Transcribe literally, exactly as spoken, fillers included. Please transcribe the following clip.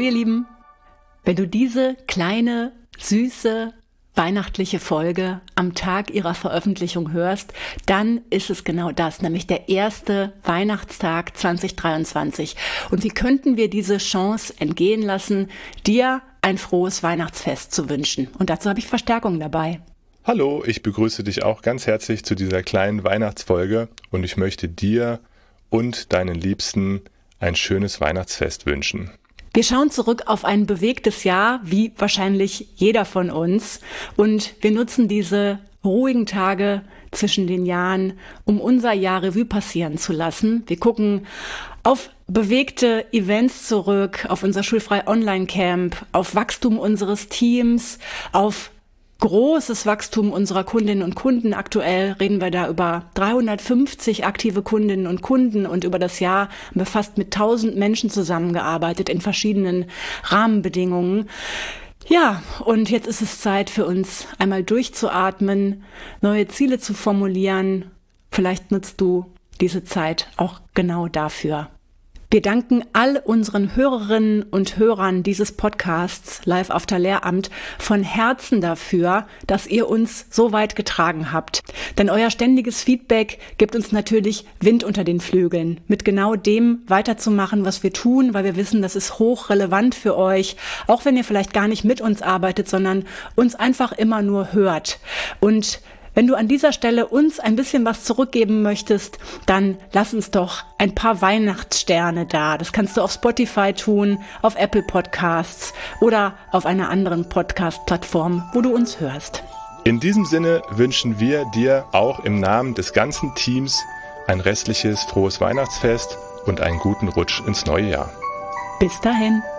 ihr Lieben, wenn du diese kleine, süße, weihnachtliche Folge am Tag ihrer Veröffentlichung hörst, dann ist es genau das, nämlich der erste Weihnachtstag zwanzig dreiundzwanzig. Und wie könnten wir diese Chance entgehen lassen, dir ein frohes Weihnachtsfest zu wünschen? Und dazu habe ich Verstärkung dabei. Hallo, ich begrüße dich auch ganz herzlich zu dieser kleinen Weihnachtsfolge und ich möchte dir und deinen Liebsten ein schönes Weihnachtsfest wünschen. Wir schauen zurück auf ein bewegtes Jahr, wie wahrscheinlich jeder von uns. Und wir nutzen diese ruhigen Tage zwischen den Jahren, um unser Jahr Revue passieren zu lassen. Wir gucken auf bewegte Events zurück, auf unser Schulfrei Online-Camp, auf Wachstum unseres Teams, auf großes Wachstum unserer Kundinnen und Kunden. Aktuell reden wir da über dreihundertfünfzig aktive Kundinnen und Kunden und über das Jahr haben wir fast mit tausend Menschen zusammengearbeitet in verschiedenen Rahmenbedingungen. Ja, und jetzt ist es Zeit für uns einmal durchzuatmen, neue Ziele zu formulieren. Vielleicht nutzt du diese Zeit auch genau dafür. Wir danken all unseren Hörerinnen und Hörern dieses Podcasts Live After Lehramt von Herzen dafür, dass ihr uns so weit getragen habt. Denn euer ständiges Feedback gibt uns natürlich Wind unter den Flügeln, mit genau dem weiterzumachen, was wir tun, weil wir wissen, das ist hochrelevant für euch, auch wenn ihr vielleicht gar nicht mit uns arbeitet, sondern uns einfach immer nur hört. Und wenn du an dieser Stelle uns ein bisschen was zurückgeben möchtest, dann lass uns doch ein paar Weihnachtssterne da. Das kannst du auf Spotify tun, auf Apple Podcasts oder auf einer anderen Podcast-Plattform, wo du uns hörst. In diesem Sinne wünschen wir dir auch im Namen des ganzen Teams ein restliches frohes Weihnachtsfest und einen guten Rutsch ins neue Jahr. Bis dahin.